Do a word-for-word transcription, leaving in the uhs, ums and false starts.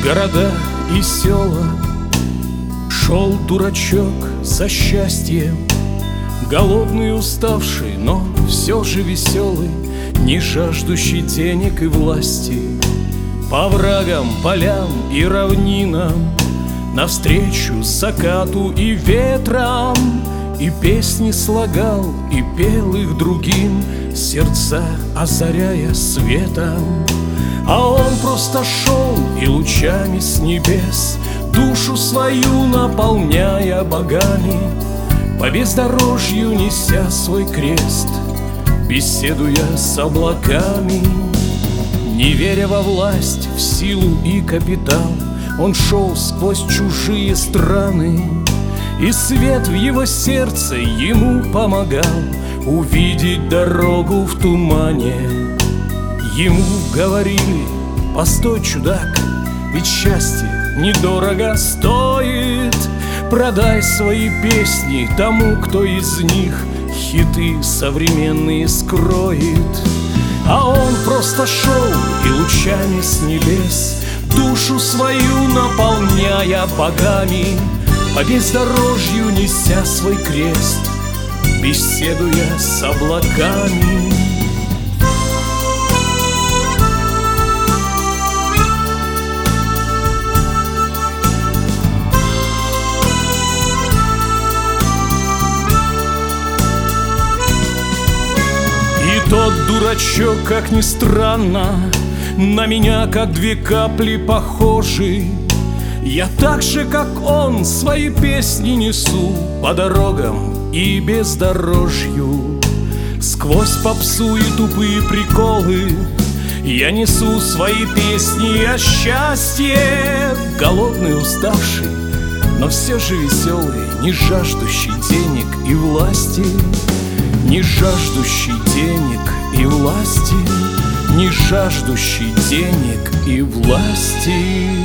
города и села шел дурачок за счастьем, голодный, уставший, но все же веселый, не жаждущий денег и власти. По врагам, полям и равнинам, навстречу закату и ветрам, и песни слагал, и пел их другим, сердца озаряя светом. А он просто шел и лучами с небес душу свою наполняя богами, по бездорожью неся свой крест, беседуя с облаками. Не веря во власть, в силу и капитал, он шел сквозь чужие страны, и свет в его сердце ему помогал увидеть дорогу в тумане. Ему говорили: постой, чудак, ведь счастье недорого стоит, продай свои песни тому, кто из них хиты современные скроет. А он просто шел и лучами с небес душу свою наполняя богами, по бездорожью неся свой крест, беседуя с облаками. И тот дурачок, как ни странно, на меня как две капли похожи. Я так же, как он, свои песни несу по дорогам и бездорожью. Сквозь попсу и тупые приколы я несу свои песни о счастье. Голодный, уставший, но все же веселый, не жаждущий денег и власти, не жаждущий денег и власти, не жаждущий денег и власти.